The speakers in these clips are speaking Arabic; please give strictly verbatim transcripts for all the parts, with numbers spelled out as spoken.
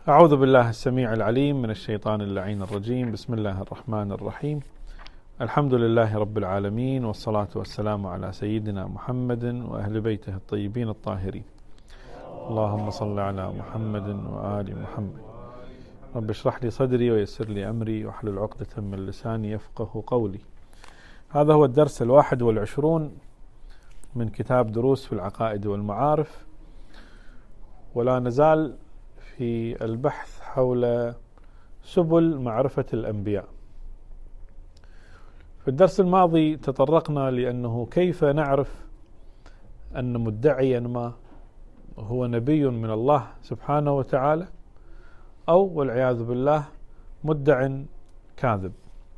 أعوذ بالله السميع العليم من الشيطان اللعين الرجيم. بسم الله الرحمن الرحيم. الحمد لله رب العالمين، والصلاة والسلام على سيدنا محمد وأهل بيته الطيبين الطاهرين. اللهم صل على محمد وآل محمد. رب اشرح لي صدري ويسر لي أمري واحلل عقدة من لساني يفقه قولي. هذا هو الدرس الواحد والعشرون من كتاب دروس في العقائد والمعارف، ولا نزال في البحث حول سبل معرفة الأنبياء. في الدرس الماضي تطرقنا لأنه كيف نعرف أن مدعيا ما هو نبي من الله سبحانه وتعالى أو والعياذ بالله مدع كاذب.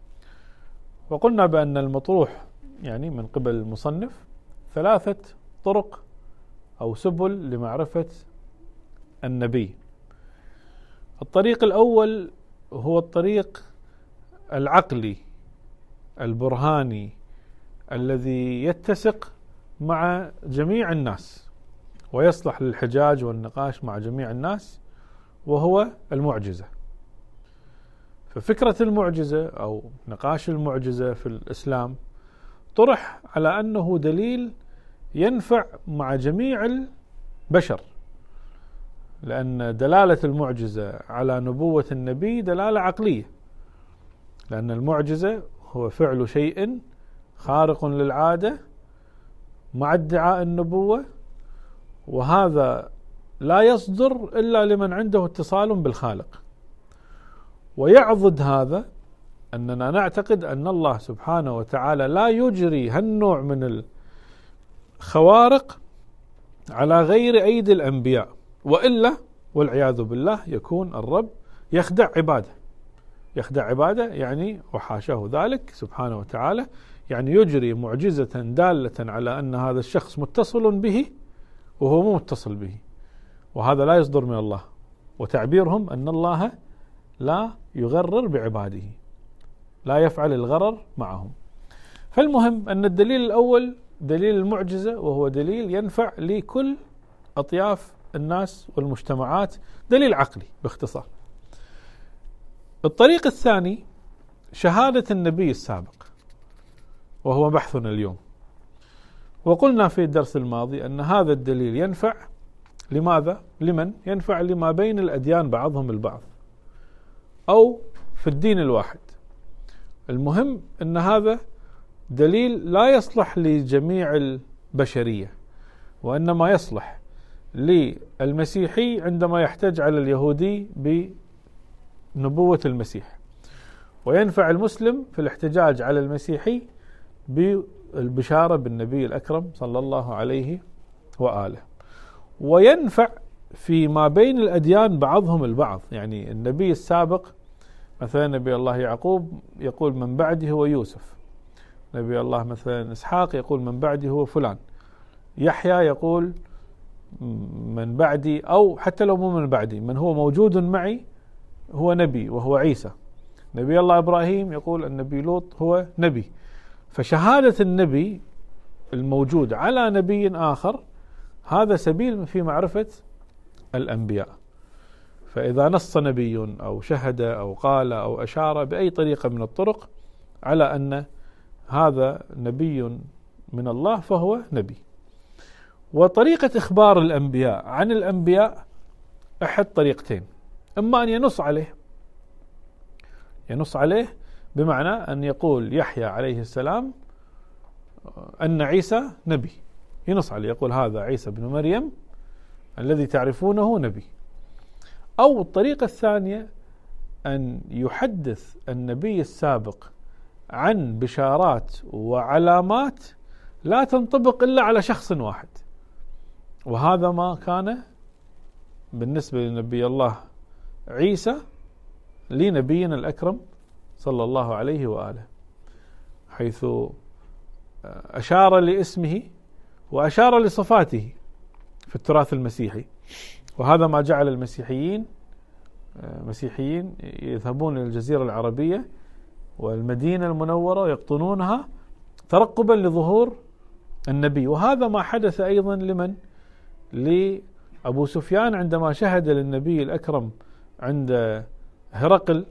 وقلنا بأن المطروح يعني من قبل المصنف ثلاثة طرق أو سبل لمعرفة النبي. الطريق الأول هو الطريق العقلي البرهاني الذي يتسق مع جميع الناس ويصلح للحجاج والنقاش مع جميع الناس، وهو المعجزة. ففكرة المعجزة أو نقاش المعجزة في الإسلام طرح على أنه دليل ينفع مع جميع البشر، لأن دلالة المعجزة على نبوة النبي دلالة عقلية، لأن المعجزة هو فعل شيء خارق للعادة مع ادعاء النبوة، وهذا لا يصدر إلا لمن عنده اتصال بالخالق. ويعضد هذا أننا نعتقد أن الله سبحانه وتعالى لا يجري هالنوع من الخوارق على غير أيدي الأنبياء، وإلا والعياذ بالله يكون الرب يخدع عباده. يخدع عباده يعني وحاشاه ذلك سبحانه وتعالى، يعني يجري معجزة دالة على أن هذا الشخص متصل به وهو مو متصل به، وهذا لا يصدر من الله. وتعبيرهم أن الله لا يغرر بعباده، لا يفعل الغرر معهم. فالمهم أن الدليل الأول دليل المعجزة، وهو دليل ينفع لكل أطياف الناس والمجتمعات، دليل عقلي باختصار. الطريق الثاني شهادة النبي السابق، وهو بحثنا اليوم. وقلنا في الدرس الماضي أن هذا الدليل ينفع لماذا؟ لمن؟ ينفع لما بين الأديان بعضهم البعض أو في الدين الواحد. المهم أن هذا دليل لا يصلح لجميع البشرية، وإنما يصلح للمسيحي عندما يحتج على اليهودي بنبوة المسيح، وينفع المسلم في الاحتجاج على المسيحي بالبشارة بالنبي الأكرم صلى الله عليه وآله. وينفع فيما بين الأديان بعضهم البعض، يعني النبي السابق مثلا نبي الله يعقوب يقول من بعده هو يوسف، نبي الله مثلا إسحاق يقول من بعده هو فلان، يحيى يقول من بعدي، أو حتى لو مو من بعدي من هو موجود معي هو نبي وهو عيسى. نبي الله إبراهيم يقول النبي لوط هو نبي. فشهادة النبي الموجود على نبي آخر هذا سبيل في معرفة الأنبياء. فإذا نص نبي أو شهد أو قال أو أشار بأي طريقة من الطرق على أن هذا نبي من الله فهو نبي. وطريقة إخبار الأنبياء عن الأنبياء أحد طريقتين: إما أن ينص عليه ينص عليه بمعنى أن يقول يحيى عليه السلام أن عيسى نبي، ينص عليه يقول هذا عيسى بن مريم الذي تعرفونه نبي. أو الطريقة الثانية أن يحدث النبي السابق عن بشارات وعلامات لا تنطبق إلا على شخص واحد، وهذا ما كان بالنسبة لنبي الله عيسى لنبينا الأكرم صلى الله عليه وآله، حيث أشار لاسمه وأشار لصفاته في التراث المسيحي. وهذا ما جعل المسيحيين مسيحيين يذهبون إلى الجزيرة العربية والمدينة المنورة ويقطنونها ترقبا لظهور النبي. وهذا ما حدث أيضا لمن لأبو سفيان عندما شهد للنبي الأكرم عند هرقل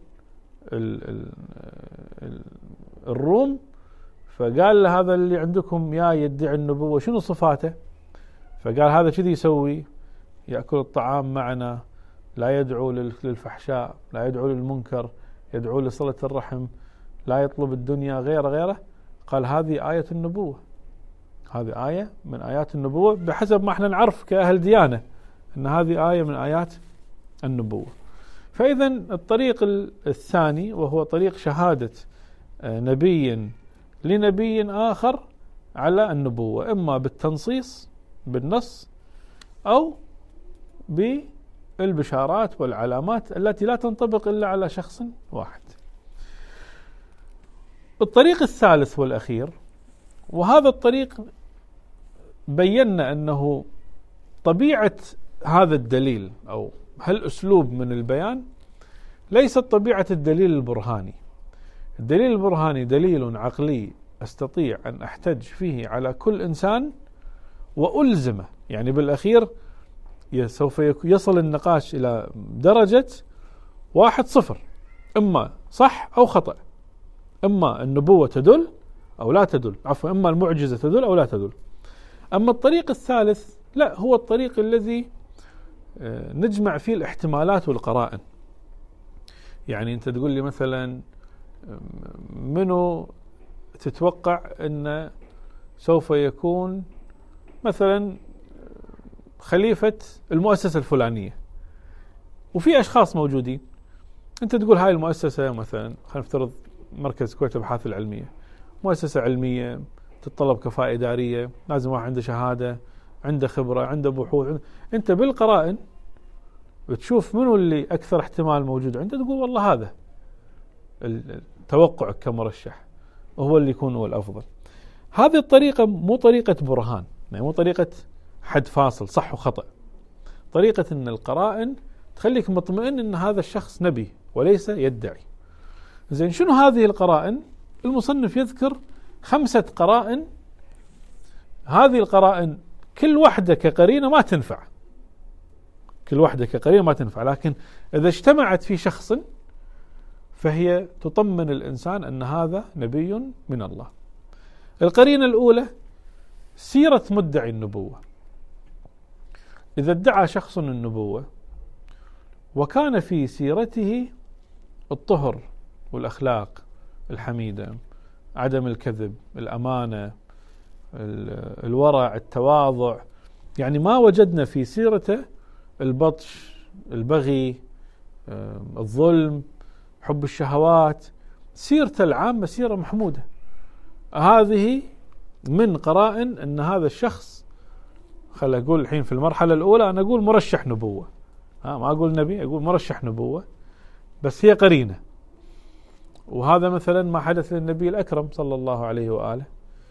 الروم، فقال له هذا اللي عندكم يا يدعي النبوة شنو صفاته؟ فقال هذا كذي يسوي، يأكل الطعام معنا، لا يدعو للفحشاء، لا يدعو للمنكر، يدعو لصلة الرحم، لا يطلب الدنيا غيره غيره. قال هذه آية النبوة، هذه آية من آيات النبوة بحسب ما احنا نعرف كأهل ديانة أن هذه آية من آيات النبوة. فإذا الطريق الثاني وهو طريق شهادة نبي لنبي آخر على النبوة، إما بالتنصيص بالنص أو بالبشارات والعلامات التي لا تنطبق إلا على شخص واحد. الطريق الثالث والأخير، وهذا الطريق بينا أنه طبيعة هذا الدليل أو هالأسلوب من البيان ليست طبيعة الدليل البرهاني. الدليل البرهاني دليل عقلي أستطيع أن أحتج فيه على كل إنسان وألزمه، يعني بالأخير سوف يصل النقاش إلى درجة واحد صفر، إما صح أو خطأ، إما النبوة تدل أو لا تدل، عفوا إما المعجزة تدل أو لا تدل. أما الطريق الثالث لا، هو الطريق الذي نجمع فيه الاحتمالات والقرائن. يعني أنت تقول لي مثلا منو تتوقع أن سوف يكون مثلا خليفة المؤسسة الفلانية، وفي أشخاص موجودين، أنت تقول هاي المؤسسة مثلا خلينا نفترض مركز كويت الأبحاث العلمية، مؤسسة علمية تتطلب كفاءة إدارية، لازم واحد عنده شهادة، عنده خبرة، عنده بحوث. أنت بالقرائن بتشوف منو اللي أكثر احتمال موجود عنده، تقول والله هذا توقعك كمرشح وهو اللي يكون هو الأفضل. هذه الطريقة مو طريقة برهان، يعني مو طريقة حد فاصل صح وخطأ، طريقة أن القرائن تخليك مطمئن أن هذا الشخص نبي وليس يدعي. زين، شنو هذه القرائن؟ المصنف يذكر خمسة قرائن. هذه القرائن كل واحدة كقرينة ما تنفع، كل واحدة كقرينة ما تنفع، لكن إذا اجتمعت في شخص فهي تطمن الإنسان أن هذا نبي من الله. القرينة الأولى سيرة مدعي النبوة. إذا ادعى شخص النبوة وكان في سيرته الطهر والأخلاق الحميدة، عدم الكذب، الأمانة، الورع، التواضع، يعني ما وجدنا في سيرته البطش، البغي، الظلم، حب الشهوات، سيرته العامة سيرة محمودة. هذه من قرائن أن هذا الشخص، خل أقول الحين في المرحلة الأولى أنا أقول مرشح نبوة، ها ما أقول نبي، أقول مرشح نبوة، بس هي قرينة. وهذا مثلا ما حدث للنبي الأكرم صلى الله عليه وآله.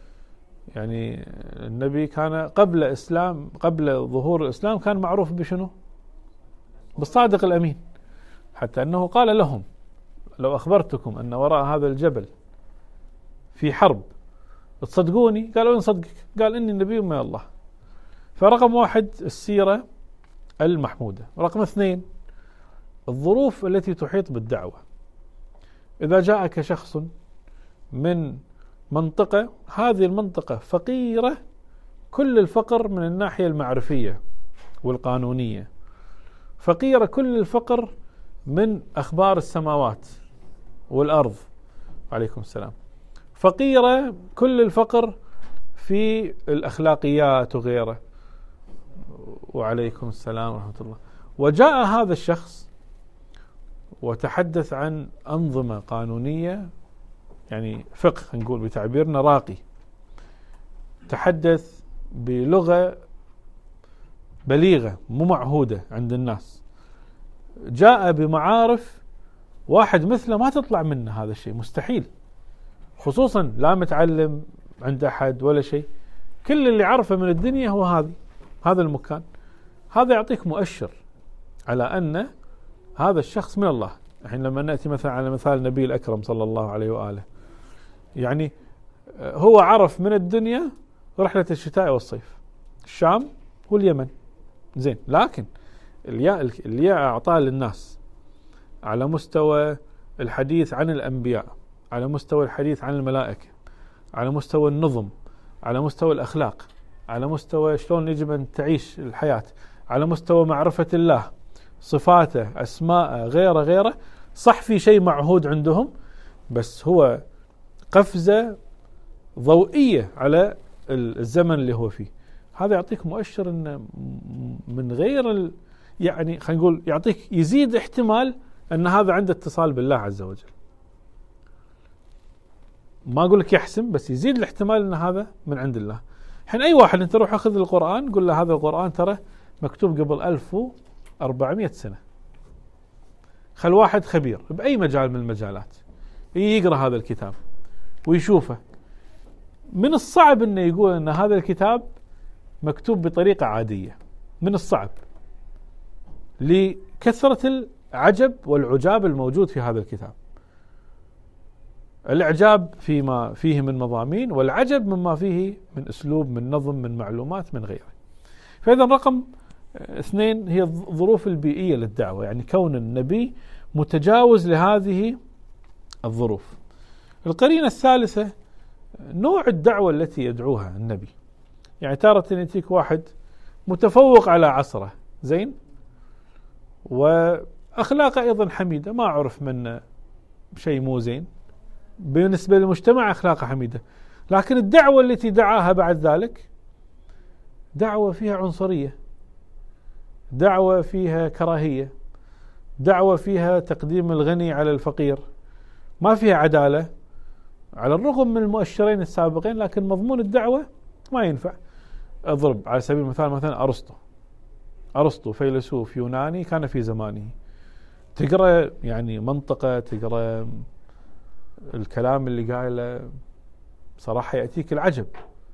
يعني النبي كان قبل إسلام، قبل ظهور الإسلام كان معروف بشنو؟ بالصادق الأمين، حتى أنه قال لهم لو أخبرتكم أن وراء هذا الجبل في حرب تصدقوني؟ قالوا نصدقك، قال إني نبي من الله. فرقم واحد السيرة المحمودة. رقم اثنين الظروف التي تحيط بالدعوة. إذا جاءك شخص من منطقة، هذه المنطقة فقيرة كل الفقر من الناحية المعرفية والقانونية، فقيرة كل الفقر من أخبار السماوات والأرض، عليكم السلام، فقيرة كل الفقر في الأخلاقيات وغيره، وعليكم السلام ورحمة الله. وجاء هذا الشخص وتحدث عن أنظمة قانونية، يعني فقه نقول بتعبيرنا راقي، تحدث بلغة بليغة مو معهودة عند الناس، جاء بمعارف واحد مثله ما تطلع منه هذا الشيء، مستحيل، خصوصا لا متعلم عند أحد ولا شيء، كل اللي عرفه من الدنيا هو هذا هذا المكان. هذا يعطيك مؤشر على أن هذا الشخص من الله. الحين لما نأتي مثلا على مثال النبي الأكرم صلى الله عليه وآله، يعني هو عرف من الدنيا رحلة الشتاء والصيف، الشام واليمن، زين، لكن الياء الياء أعطاه للناس، على مستوى الحديث عن الأنبياء، على مستوى الحديث عن الملائكة، على مستوى النظم، على مستوى الأخلاق، على مستوى شلون يجب أن تعيش الحياة، على مستوى معرفة الله، صفاته، أسماءه، غيره غيره. صح في شيء معهود عندهم، بس هو قفزة ضوئية على الزمن اللي هو فيه. هذا يعطيك مؤشر أن من غير ال يعني خلينا نقول يعطيك يزيد احتمال أن هذا عنده اتصال بالله عز وجل. ما أقول لك يحسم، بس يزيد الاحتمال أن هذا من عند الله. حين أي واحد أنت روح أخذ القرآن قل له هذا القرآن ترى مكتوب قبل ألف وأربعمائة سنة. خل واحد خبير بأي مجال من المجالات يقرأ هذا الكتاب ويشوفه، من الصعب أنه يقول أن هذا الكتاب مكتوب بطريقة عادية، من الصعب لكثرة العجب والعجاب الموجود في هذا الكتاب. الإعجاب فيما فيه من مضامين، والعجب مما فيه من أسلوب، من نظم، من معلومات، من غيره. فإذا رقم اثنين هي الظروف البيئية للدعوة، يعني كون النبي متجاوز لهذه الظروف. القرينة الثالثة نوع الدعوة التي يدعوها النبي. يعني تارة يأتيك واحد متفوق على عصره زين، وأخلاقه أيضا حميدة، ما عرف منه شيء مو زين بالنسبة للمجتمع، أخلاقه حميدة، لكن الدعوة التي دعاها بعد ذلك دعوة فيها عنصرية، دعوة فيها كراهية، دعوة فيها تقديم الغني على الفقير، ما فيها عدالة على الرغم من المؤشرين السابقين، لكن مضمون الدعوة ما ينفع. أضرب على سبيل المثال مثلا أرسطو. أرسطو فيلسوف يوناني كان في زمانه، تقرأ يعني منطقة، تقرأ الكلام اللي قايله صراحة يأتيك العجب،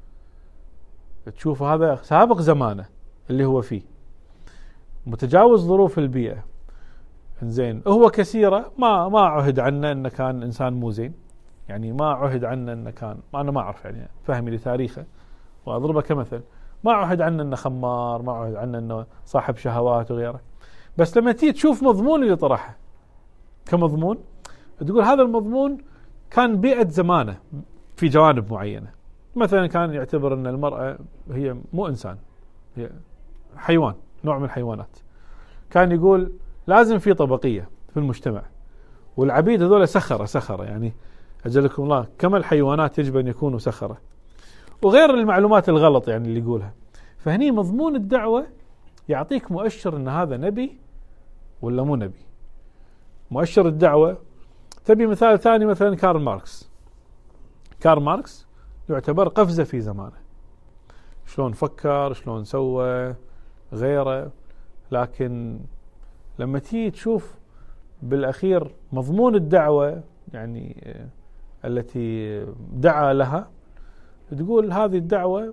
تشوف هذا سابق زمانه اللي هو فيه، متجاوز ظروف البيئة. زين هو كثيرة ما ما عهد عنه أنه كان إنسان مو زين، يعني ما عهد عنه أنه كان، ما أنا ما أعرف يعني فهمي لتاريخه وأضربه كمثل، ما عهد عنه أنه خمار، ما عهد عنه أنه صاحب شهوات وغيره. بس لما تيجي تشوف مضمون اللي طرحه كمضمون، تقول هذا المضمون كان بيئة زمانه في جوانب معينة. مثلا كان يعتبر أن المرأة هي مو إنسان، هي حيوان، نوع من الحيوانات. كان يقول لازم في طبقية في المجتمع، والعبيد هذول سخرة سخرة، يعني أجلكم الله كما الحيوانات يجب أن يكونوا سخرة، وغير المعلومات الغلط يعني اللي يقولها. فهني مضمون الدعوة يعطيك مؤشر أن هذا نبي ولا مو نبي. مؤشر الدعوة تبي مثال ثاني، مثلا كارل ماركس. كارل ماركس يعتبر قفزة في زمانه، شلون فكر، شلون سوى غيره، لكن لما تيجي تشوف بالأخير مضمون الدعوة يعني التي دعا لها، تقول هذه الدعوة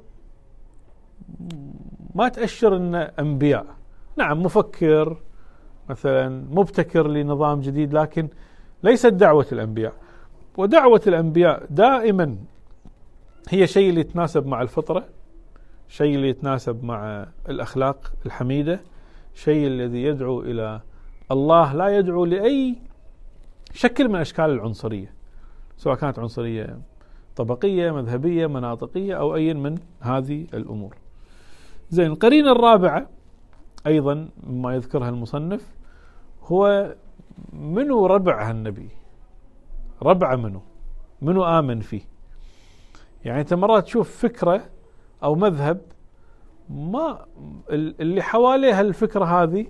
ما تأشر أن أنبياء. نعم مفكر مثلا مبتكر لنظام جديد، لكن ليست دعوة الأنبياء. ودعوة الأنبياء دائما هي شيء اللي يتناسب مع الفطرة، شيء اللي يتناسب مع الأخلاق الحميدة، شيء الذي يدعو إلى الله، لا يدعو لأي شكل من أشكال العنصرية، سواء كانت عنصرية طبقية، مذهبية، مناطقية، أو أي من هذه الأمور. زين القرينة الرابعة أيضا مما يذكرها المصنف هو منو ربع النبي، ربع منو منو آمن فيه. يعني أنت مرات تشوف فكرة أو مذهب ما اللي حواليها الفكرة هذه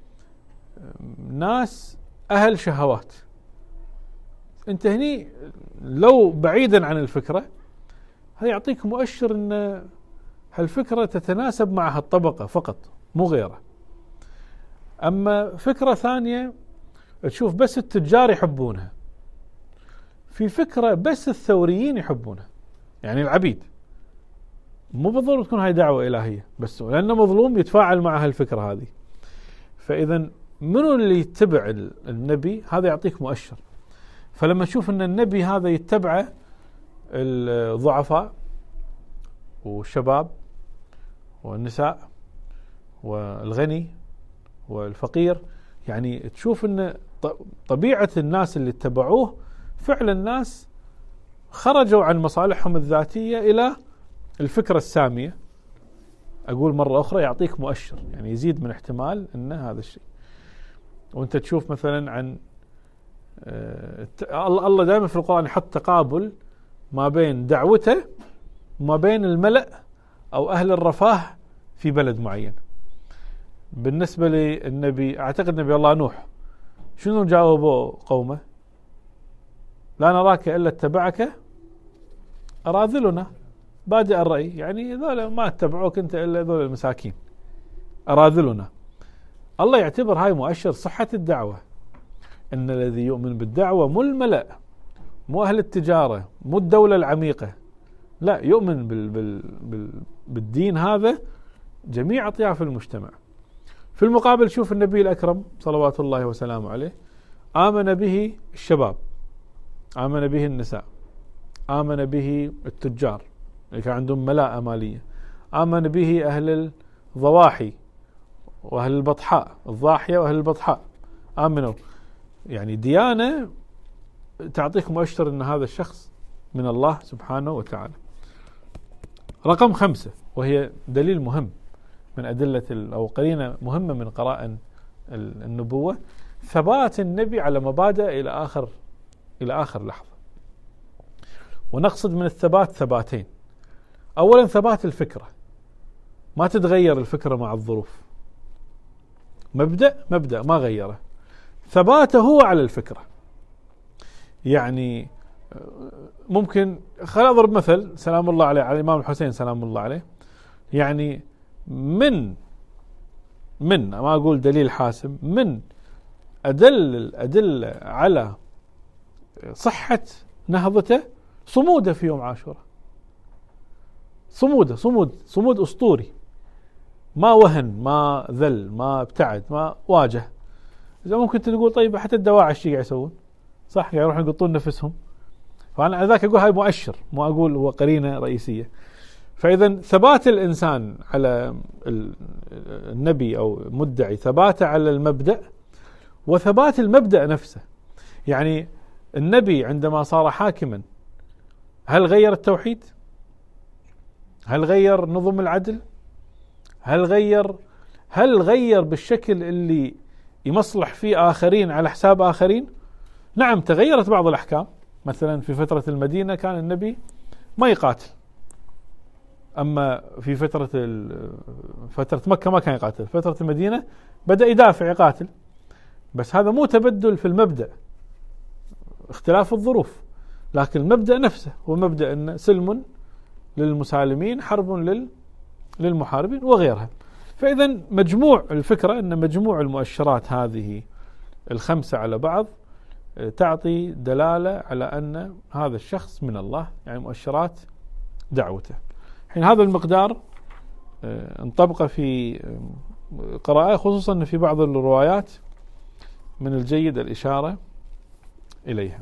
ناس أهل شهوات، أنت هني لو بعيدا عن الفكرة هذا يعطيك مؤشر أن هالفكرة تتناسب مع هالطبقة فقط مو غيره. أما فكرة ثانية تشوف بس التجار يحبونها، في فكرة بس الثوريين يحبونها، يعني العبيد، مو بالضرورة تكون هاي دعوة إلهية، بس لأنه مظلوم يتفاعل مع هالفكرة هذه. فإذا منو اللي يتبع النبي هذا يعطيك مؤشر. فلما تشوف أن النبي هذا يتبعه الضعفاء والشباب والنساء والغني والفقير، يعني تشوف أن طبيعة الناس اللي اتبعوه فعلا الناس خرجوا عن مصالحهم الذاتية إلى الفكرة السامية. أقول مرة أخرى يعطيك مؤشر، يعني يزيد من احتمال أن هذا الشيء. وأنت تشوف مثلا عن الله دائما في القرآن يحط تقابل ما بين دعوته وما بين الملأ أو أهل الرفاه في بلد معين. بالنسبة للنبي أعتقد نبي الله نوح شنو جاوبوا قومه؟ لا نراك إلا اتبعك أراذلنا بادئ الرأي، يعني ذولا ما اتبعوك أنت إلا ذولا المساكين أراذلنا. الله يعتبر هاي مؤشر صحة الدعوة، إن الذي يؤمن بالدعوة مو الملأ، مو أهل التجارة، مو الدولة العميقة، لا، يؤمن بال بال بال بالدين هذا جميع أطياف المجتمع. في المقابل شوف النبي الأكرم صلوات الله وسلامه عليه آمن به الشباب، آمن به النساء، آمن به التجار اللي كان عندهم ملاءة مالية، آمن به أهل الضواحي وأهل البطحاء، الضاحية وأهل البطحاء آمنوا. يعني ديانة تعطيك مؤشر أن هذا الشخص من الله سبحانه وتعالى. رقم خمسة، وهي دليل مهم من أدلة أو قرينة مهمة من قرائن النبوة، ثبات النبي على مبادئ إلى آخر إلى آخر لحظة. ونقصد من الثبات ثباتين. أولا ثبات الفكرة، ما تتغير الفكرة مع الظروف، مبدأ مبدأ ما غيره، ثباته هو على الفكرة. يعني ممكن خلينا أضرب مثل سلام الله عليه على الإمام الحسين سلام الله عليه، يعني من من ما أقول دليل حاسم، من أدل الأدلة على صحة نهضته صموده في يوم عاشوراء، صموده صمود صمود أسطوري، ما وهن، ما ذل، ما ابتعد، ما واجه. إذا ممكن تقول طيب حتى الدواعش شيء قاعد يسوون، صح، قاعد يروحون يقطون نفسهم. فأنا على ذاك أقول هاي مؤشر، مو أقول هو قرينة رئيسية. فإذا ثبات الإنسان على النبي أو مدعي ثباته على المبدأ، وثبات المبدأ نفسه. يعني النبي عندما صار حاكما هل غير التوحيد؟ هل غير نظم العدل؟ هل غير هل غير بالشكل اللي يمصلح فيه آخرين على حساب آخرين؟ نعم تغيرت بعض الأحكام. مثلا في فترة المدينة كان النبي ما يقاتل، أما في فترة فترة مكة ما كان يقاتل، فترة المدينة بدأ يدافع يقاتل. بس هذا مو تبدل في المبدأ، اختلاف الظروف، لكن المبدأ نفسه هو مبدأ أن سلم للمسالمين حرب لل للمحاربين وغيرها. فإذا مجموع الفكرة أن مجموع المؤشرات هذه الخمسة على بعض تعطي دلالة على أن هذا الشخص من الله، يعني مؤشرات دعوته. حين هذا المقدار انطبق في قراءة، خصوصا في بعض الروايات من الجيد الإشارة إليها.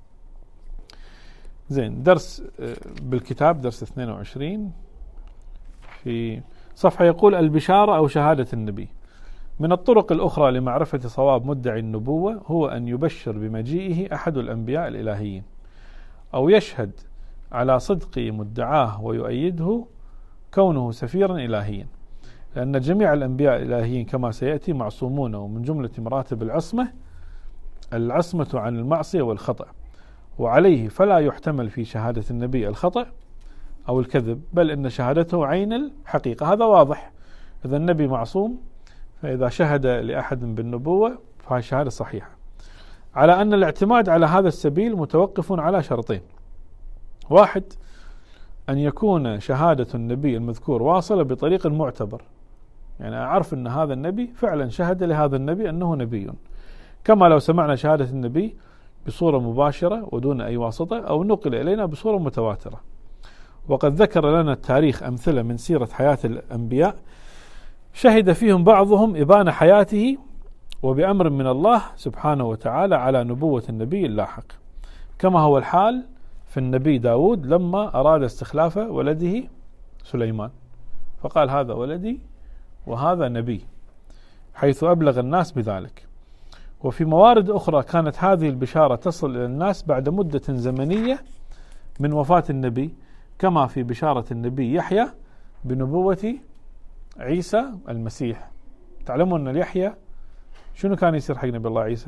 زين، درس بالكتاب درس اثنين وعشرين في صفحة يقول البشارة أو شهادة النبي. من الطرق الأخرى لمعرفة صواب مدعي النبوة هو أن يبشر بمجيئه أحد الأنبياء الإلهيين، أو يشهد على صدق مدعاه ويؤيده كونه سفيرا إلهيا، لأن جميع الأنبياء الإلهيين كما سيأتي معصومون، ومن جملة مراتب العصمة العصمة عن المعصية والخطأ، وعليه فلا يحتمل في شهادة النبي الخطأ أو الكذب، بل إن شهادته عين الحقيقة. هذا واضح، إذا النبي معصوم، فإذا شهد لأحد بالنبوة فهي شهادة صحيحة. على أن الاعتماد على هذا السبيل متوقف على شرطين: واحد، أن يكون شهادة النبي المذكور واصلة بطريق معتبر، يعني أعرف أن هذا النبي فعلا شهد لهذا النبي أنه نبي، كما لو سمعنا شهادة النبي بصورة مباشرة ودون أي واسطة، أو نقل إلينا بصورة متواترة. وقد ذكر لنا التاريخ أمثلة من سيرة حياة الأنبياء شهد فيهم بعضهم إبان حياته وبأمر من الله سبحانه وتعالى على نبوة النبي اللاحق، كما هو الحال في النبي داود لما أراد استخلاف ولده سليمان، فقال هذا ولدي وهذا نبي، حيث أبلغ الناس بذلك. وفي موارد أخرى كانت هذه البشارة تصل إلى الناس بعد مدة زمنية من وفاة النبي، كما في بشارة النبي يحيى بنبوة عيسى المسيح. تعلمون أن يحيى شنو كان يصير حق نبي الله عيسى؟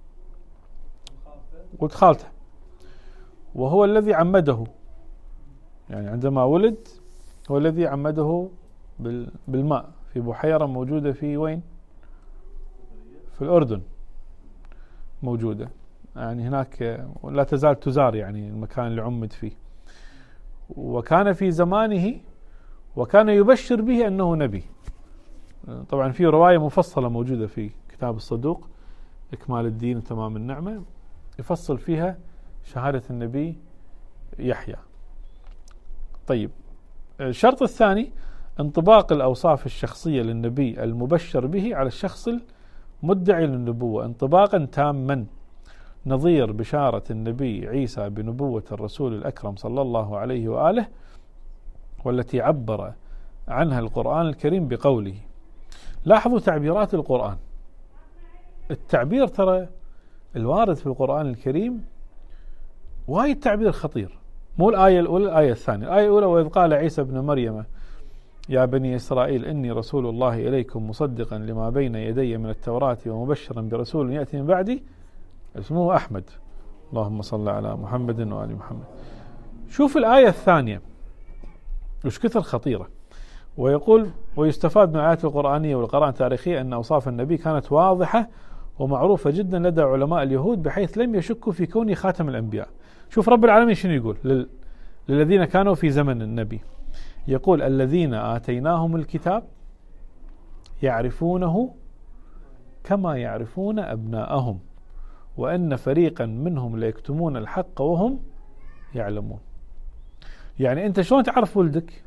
قلت خالته، وهو الذي عمده، يعني عندما ولد هو الذي عمده بالماء في بحيرة موجودة في وين؟ في الأردن موجودة، يعني هناك لا تزال تزار يعني المكان اللي عمد فيه. وكان في زمانه وكان يبشر به أنه نبي. طبعا في رواية مفصلة موجودة في كتاب الصدوق إكمال الدين وتمام النعمة، يفصل فيها شهادة النبي يحيى. طيب، الشرط الثاني انطباق الأوصاف الشخصية للنبي المبشر به على الشخص المدعي للنبوة انطباقا تاما، نظير بشارة النبي عيسى بنبوة الرسول الأكرم صلى الله عليه وآله، والتي عبر عنها القرآن الكريم بقوله. لاحظوا تعبيرات القرآن. التعبير ترى الوارد في القرآن الكريم وايد تعبير خطير، مو الآية الأولى الآية الثانية. الآية الأولى وإذ قال عيسى ابن مريم يا بني إسرائيل إني رسول الله إليكم مصدقا لما بين يدي من التوراة ومبشرا برسول يأتي من بعدي اسمه أحمد اللهم صل على محمد وآل محمد. شوف الآية الثانية وش كثر خطيرة. ويقول ويستفاد من الآيات القرآنية والقراءة التاريخية أن أوصاف النبي كانت واضحة ومعروفة جدا لدى علماء اليهود بحيث لم يشكوا في كونه خاتم الأنبياء. شوف رب العالمين شنو يقول لل... للذين كانوا في زمن النبي، يقول الذين آتيناهم الكتاب يعرفونه كما يعرفون أبناءهم وأن فريقا منهم ليكتمون الحق وهم يعلمون. يعني أنت شلون تعرف ولدك؟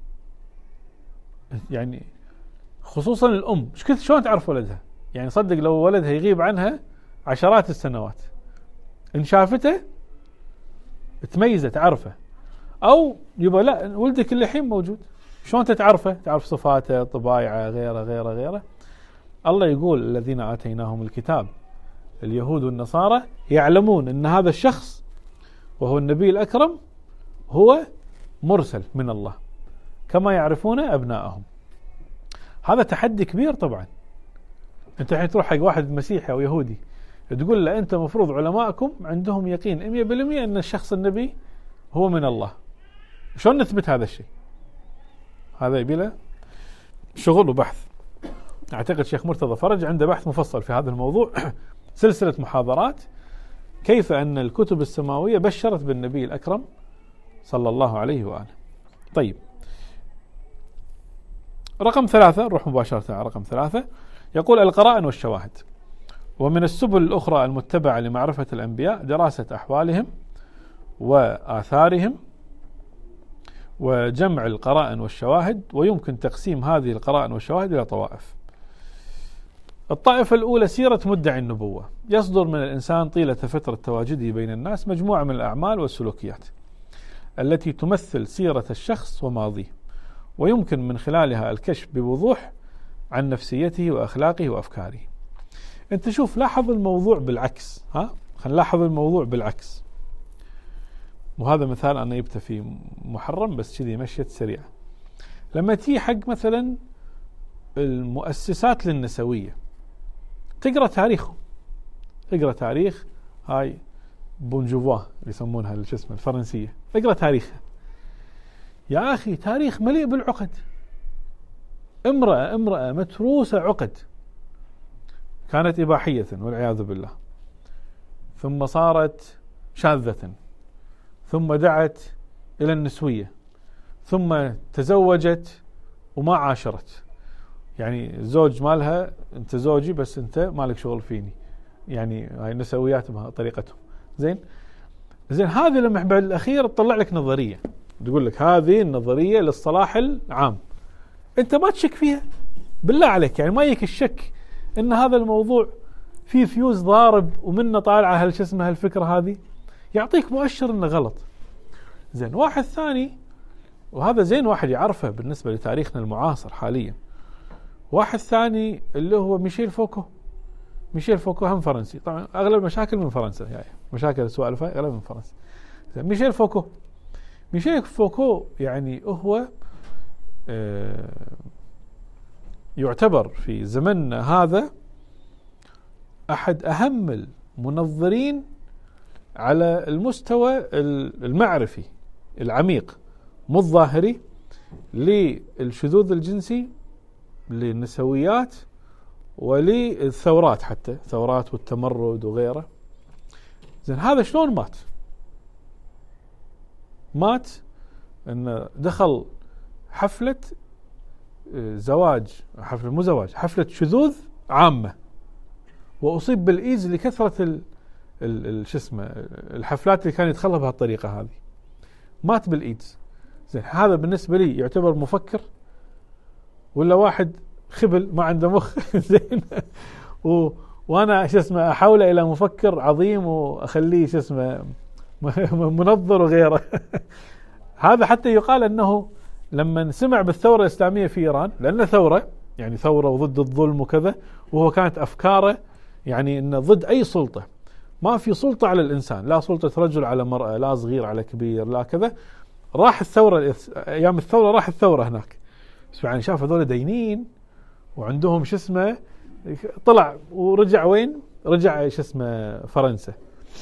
يعني خصوصا الأم شلون تعرف ولدها؟ يعني صدق لو ولدها يغيب عنها عشرات السنوات إن شافته تميزه تعرفه، أو يبقى لا ولدك اللي الحين موجود شلون تتعرفه؟ تعرف صفاته طبايعه غيره غيره غيره. الله يقول الذين آتيناهم الكتاب اليهود والنصارى يعلمون أن هذا الشخص وهو النبي الأكرم هو مرسل من الله كما يعرفون أبناءهم. هذا تحدي كبير طبعا. أنت الحين تروح حق واحد مسيحي أو يهودي تقول له أنت مفروض علماءكم عندهم يقين مية بالمية أن الشخص النبي هو من الله، شلون نثبت هذا الشيء؟ هذا يبي له شغل وبحث. أعتقد شيخ مرتضى فرج عنده بحث مفصل في هذا الموضوع سلسلة محاضرات كيف أن الكتب السماوية بشرت بالنبي الأكرم صلى الله عليه وآله. طيب، رقم ثلاثة نروح مباشرة على رقم ثلاثة. يقول القرائن والشواهد. ومن السبل الأخرى المتبعة لمعرفة الأنبياء دراسة أحوالهم وآثارهم وجمع القرائن والشواهد. ويمكن تقسيم هذه القرائن والشواهد إلى طوائف. الطائفة الأولى سيرة مدعي النبوة. يصدر من الإنسان طيلة فترة تواجده بين الناس مجموعة من الأعمال والسلوكيات التي تمثل سيرة الشخص وماضيه، ويمكن من خلالها الكشف بوضوح عن نفسيته وأخلاقه وأفكاره. أنت شوف لاحظ الموضوع بالعكس. ها خلينا نلاحظ الموضوع بالعكس. وهذا مثال أنا جبته في محرم بس كذي مشيت سريعة. لما تيجي حق مثلا المؤسسات للنسوية تقرأ تاريخهم، اقرأ تاريخ هاي بونجوفوا اللي يسمونها الجسم الفرنسية، اقرأ تاريخها يا أخي تاريخ مليء بالعقد. امرأة امرأة متروسة عقد، كانت إباحية والعياذ بالله، ثم صارت شاذة، ثم دعت إلى النسوية، ثم تزوجت وما عاشرت. يعني الزوج مالها أنت زوجي بس أنت مالك شغل فيني، يعني هاي النسويات بطريقتهم. زين زين هذه لما بعد الأخير تطلع لك نظرية تقول لك هذه النظرية للصلاح العام، أنت ما تشك فيها بالله عليك، يعني ما يك الشك إن هذا الموضوع فيه فيوز ضارب ومنه طالعة هالش اسمها الفكرة هذه، يعطيك مؤشر إنه غلط. زين واحد ثاني، وهذا زين واحد يعرفه بالنسبة لتاريخنا المعاصر حاليا، واحد ثاني اللي هو ميشيل فوكو ميشيل فوكو هم فرنسي، طبعا أغلب المشاكل من فرنسا، يعني مشاكل السوالف أغلب من فرنسا. ميشيل فوكو ميشيل فوكو يعني هو يعتبر في زمننا هذا أحد أهم المنظرين على المستوى المعرفي العميق مو الظاهري للشذوذ الجنسي، للنسويات، وللثورات، حتى الثورات والتمرد وغيره. زين هذا شلون مات؟ مات انه دخل حفلة زواج، حفلة مو زواج، حفلة شذوذ عامة، واصيب بالايدز لكثرة ال ال شو اسمه الحفلات اللي كان يدخلها بهالطريقة هذه، مات بالايدز. زين هذا بالنسبة لي يعتبر مفكر ولا واحد خبل ما عنده مخ؟ زين و وانا شو اسمه احوله الى مفكر عظيم واخليه شو اسمه منظر وغيره. هذا حتى يقال انه لما سمع بالثورة الإسلامية في إيران، لأن ثورة يعني ثورة وضد الظلم وكذا، وهو كانت أفكاره يعني إنه ضد أي سلطة، ما في سلطة على الإنسان، لا سلطة رجل على مرأة، لا صغير على كبير، لا كذا. راح الثورة أيام الثورة، راح الثورة هناك، بس يعني شاف هذول دينين وعندهم شو اسمه، طلع ورجع وين؟ رجع شو اسمه فرنسا.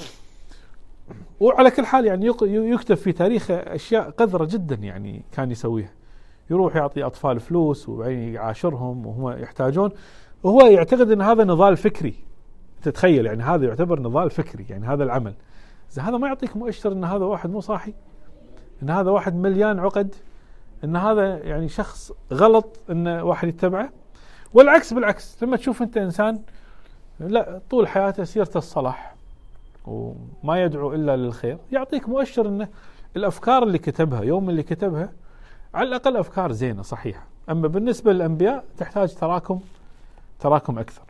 وعلى كل حال يعني يكتب في تاريخه أشياء قذرة جدا يعني كان يسويها، يروح يعطي أطفال فلوس وبعدين يعاشرهم وهم يحتاجون، وهو يعتقد أن هذا نضال فكري. تتخيل يعني هذا يعتبر نضال فكري، يعني هذا العمل. إذا هذا ما يعطيك مؤشر أن هذا واحد مو صاحي، أن هذا واحد مليان عقد، أن هذا يعني شخص غلط أن واحد يتبعه. والعكس بالعكس، لما تشوف أنت إنسان لا طول حياته سيرته الصلاح وما يدعو إلا للخير، يعطيك مؤشر أن الأفكار اللي كتبها يوم اللي كتبها على الأقل أفكار زينة صحيحة. أما بالنسبة للأنبياء تحتاج تراكم تراكم أكثر.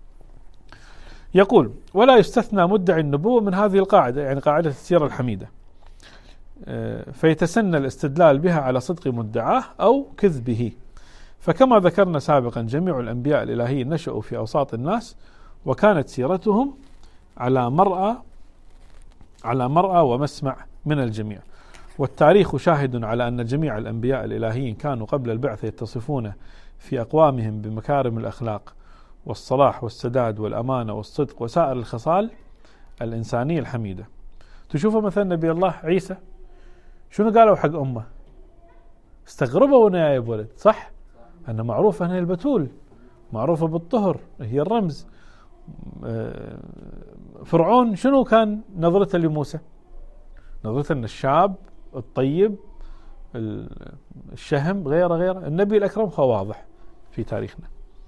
يقول: ولا يستثنى مدعي النبوة من هذه القاعدة، يعني قاعدة السيرة الحميدة، فيتسنى الاستدلال بها على صدق مدعاه أو كذبه. فكما ذكرنا سابقا جميع الأنبياء الإلهيين نشأوا في أوساط الناس، وكانت سيرتهم على مرأى على مرأى ومسمع من الجميع. والتاريخ شاهد على أن جميع الأنبياء الإلهيين كانوا قبل البعثة يتصفون في أقوامهم بمكارم الأخلاق والصلاح والسداد والأمانة والصدق وسائر الخصال الإنسانية الحميدة. تشوفوا مثلا نبي الله عيسى شنو قالوا حق أمه؟ استغربوا وانا جايب ولد، صح؟ أنا معروفة هنا البتول، معروفة بالطهر، هي الرمز. فرعون شنو كان نظرته لموسى؟ نظرته أن الشاب الطيب الشهم غيره غيره. النبي الأكرم هو واضح في تاريخنا.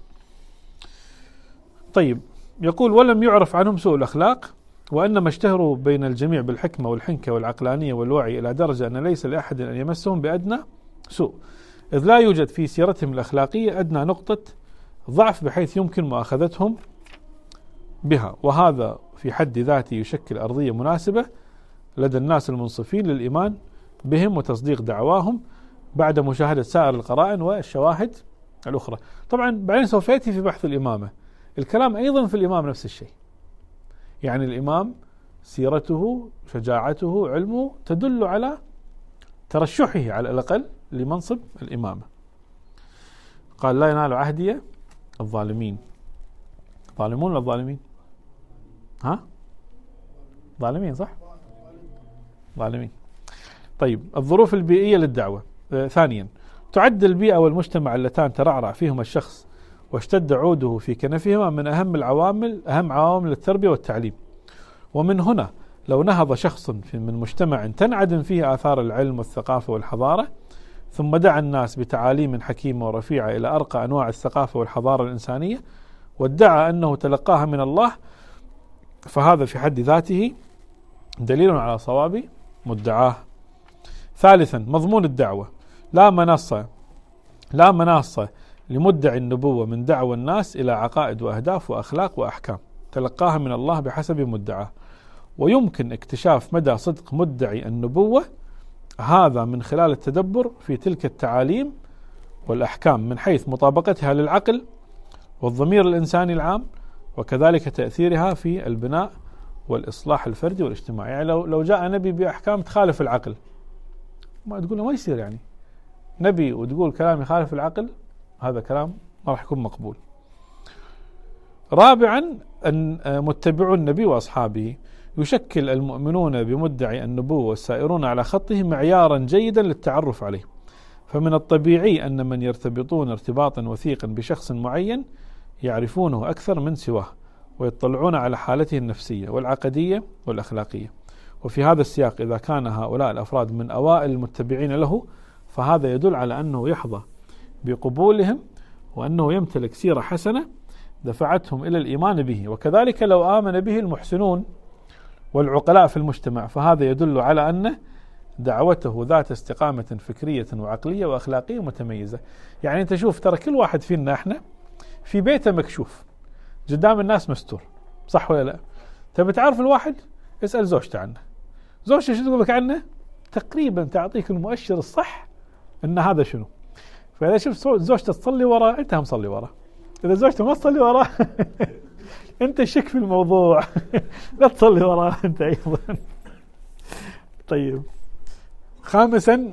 طيب، يقول: ولم يعرف عنهم سوء الأخلاق، وإنما اشتهروا بين الجميع بالحكمة والحنكة والعقلانية والوعي، إلى درجة أن ليس لأحد أن يمسهم بأدنى سوء، إذ لا يوجد في سيرتهم الأخلاقية أدنى نقطة ضعف بحيث يمكن مؤاخذتهم بها. وهذا في حد ذاته يشكل أرضية مناسبة لدى الناس المنصفين للإيمان بهم وتصديق دعواهم بعد مشاهدة سائر القرائن والشواهد الأخرى. طبعا بعدين سوف يأتي في بحث الإمامة الكلام أيضا في الإمام نفس الشيء، يعني الإمام سيرته شجاعته علمه تدل على ترشحه على الأقل لمنصب الإمامة. قال: لا ينال عهدي الظالمين. ظالمون ولا الظالمين؟ ها؟ ظالمين صح؟ ظالمين. طيب، الظروف البيئية للدعوة. آه ثانيا، تعد البيئة والمجتمع اللتان ترعرع فيهما الشخص واشتد عوده في كنفهما من أهم العوامل أهم عوامل التربية والتعليم. ومن هنا لو نهض شخص من مجتمع تنعدم فيه آثار العلم والثقافة والحضارة، ثم دعا الناس بتعاليم حكيمة ورفيعة إلى أرقى أنواع الثقافة والحضارة الإنسانية، وادعى أنه تلقاها من الله، فهذا في حد ذاته دليل على صواب مدعاه. ثالثا، مضمون الدعوة. لا منصة لا مناصة لمدعي النبوة من دعوى الناس إلى عقائد وأهداف وأخلاق وأحكام تلقاها من الله بحسب مدعاه، ويمكن اكتشاف مدى صدق مدعي النبوة هذا من خلال التدبر في تلك التعاليم والأحكام من حيث مطابقتها للعقل والضمير الإنساني العام وكذلك تأثيرها في البناء والإصلاح الفردي والاجتماعي. يعني لو لو جاء نبي بأحكام تخالف العقل، ما تقول له ما يصير، يعني نبي وتقول كلام يخالف العقل، هذا كلام ما راح يكون مقبول. رابعا أن متبعو النبي وأصحابه يشكل المؤمنون بمدعي النبوة والسائرون على خطه معيارا جيدا للتعرف عليه، فمن الطبيعي أن من يرتبطون ارتباطا وثيقا بشخص معين يعرفونه أكثر من سواه، ويطلعون على حالته النفسية والعقدية والأخلاقية. وفي هذا السياق إذا كان هؤلاء الأفراد من أوائل المتبعين له، فهذا يدل على أنه يحظى بقبولهم، وأنه يمتلك سيرة حسنة دفعتهم إلى الإيمان به. وكذلك لو آمن به المحسنون والعقلاء في المجتمع، فهذا يدل على أن دعوته ذات استقامة فكرية وعقلية وأخلاقية متميزة. يعني أنت شوف، ترى كل واحد فينا احنا في بيته مكشوف، قدام الناس مستور، صح ولا لا؟ تبي تعرف الواحد؟ اسأل زوجته عنه. زوجته شو تقول لك عنه؟ تقريبا تعطيك المؤشر الصح ان هذا شنو. فإذا شفت زوجته تصلي وراه، انت هم صلي وراه. إذا زوجته ما تصلي وراه انت شك في الموضوع لا تصلي وراه انت ايضا. طيب، خامسا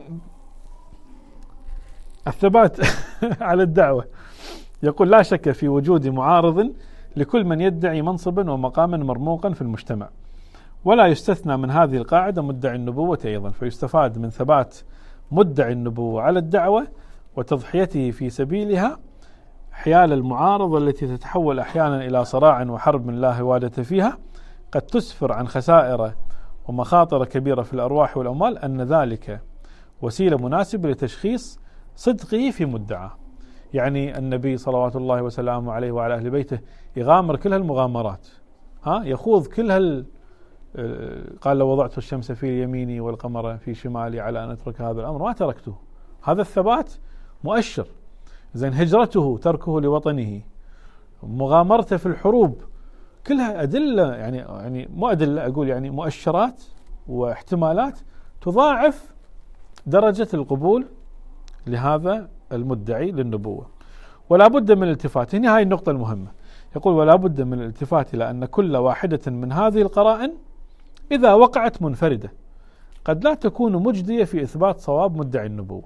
الثبات على الدعوة. يقول: لا شك في وجود معارض لكل من يدعي منصبا ومقاما مرموقا في المجتمع، ولا يستثنى من هذه القاعدة مدعي النبوة أيضا، فيستفاد من ثبات مدعي النبوة على الدعوة وتضحيته في سبيلها حيال المعارضة التي تتحول أحيانا إلى صراع وحرب من لا هوادة فيها، قد تسفر عن خسائر ومخاطر كبيرة في الأرواح والأموال، أن ذلك وسيلة مناسبة لتشخيص صدقه في مدعاه. يعني النبي صلوات الله وسلامه عليه وعلى أهل بيته يغامر كل هالمغامرات، ها يخوض كل هال قال: لو وضعت الشمس في يميني والقمر في شمالي على أن أترك هذا الأمر ما تركته. هذا الثبات مؤشر. زين، هجرته، تركه لوطنه، مغامرته في الحروب، كلها أدلة، يعني يعني مو أدلة، أقول يعني مؤشرات واحتمالات تضاعف درجة القبول لهذا المدعي للنبوة. ولا بد من الالتفات، هنا هاي النقطة المهمة. يقول: ولا بد من الالتفات إلى أن كل واحدة من هذه القرائن إذا وقعت منفردة قد لا تكون مجدية في إثبات صواب مدعي النبوة.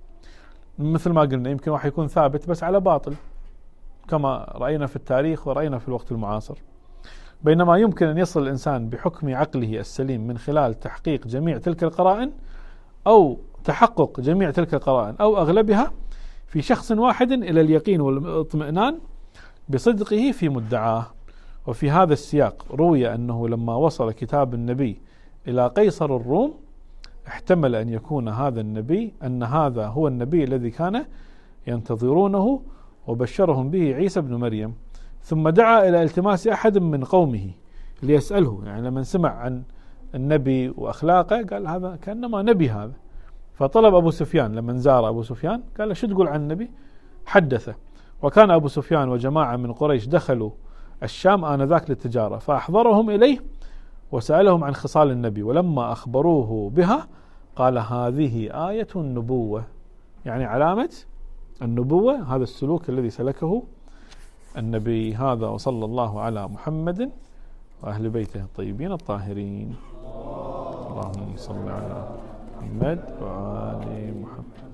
مثل ما قلنا، يمكن واحد يكون ثابت بس على باطل، كما رأينا في التاريخ ورأينا في الوقت المعاصر. بينما يمكن أن يصل الإنسان بحكم عقله السليم من خلال تحقيق جميع تلك القرائن، أو تحقق جميع تلك القرائن أو أغلبها في شخص واحد إلى اليقين والاطمئنان بصدقه في مدعاه. وفي هذا السياق روي أنه لما وصل كتاب النبي إلى قيصر الروم احتمل أن يكون هذا النبي أن هذا هو النبي الذي كان ينتظرونه، وبشرهم به عيسى بن مريم. ثم دعا إلى التماس أحد من قومه ليسأله، يعني لما سمع عن النبي وأخلاقه قال هذا كأنما نبي هذا. فطلب أبو سفيان، لما زار أبو سفيان قال: شو تقول عن النبي؟ حدثه. وكان أبو سفيان وجماعة من قريش دخلوا الشام آنذاك للتجارة، فأحضرهم إليه وسألهم عن خصال النبي، ولما أخبروه بها قال: هذه آية النبوة، يعني علامة النبوة، هذا السلوك الذي سلكه النبي هذا. وصلى الله على محمد وأهل بيته الطيبين الطاهرين. اللهم صل على محمد وآل محمد.